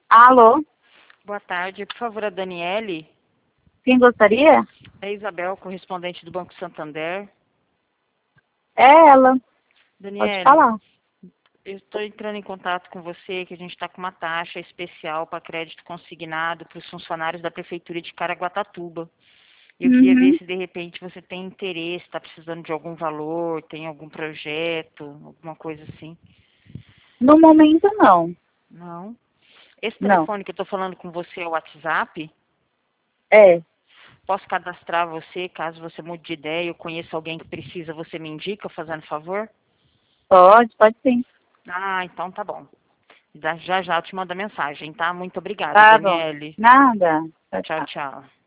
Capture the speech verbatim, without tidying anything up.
Alô? Boa tarde, por favor, a Daniele. Quem gostaria? É Isabel, correspondente do Banco Santander. É ela. Pode Daniele, falar. eu estou entrando em contato com você que a gente está com uma taxa especial para crédito consignado para os funcionários da Prefeitura de Caraguatatuba. Eu queria ver Uhum. se de repente você tem interesse, está precisando de algum valor, tem algum projeto, alguma coisa assim. No momento, não. Não? Esse Não. telefone que eu estou falando com você é o WhatsApp? É. Posso cadastrar você, caso você mude de ideia, eu conheça alguém que precisa, você me indica, fazendo favor? Pode, pode sim. Ah, então tá bom. Já já eu te mando a mensagem, tá? Muito obrigada, Tá bom. Daniele. Nada. Tchau, Tchau, tchau. tchau.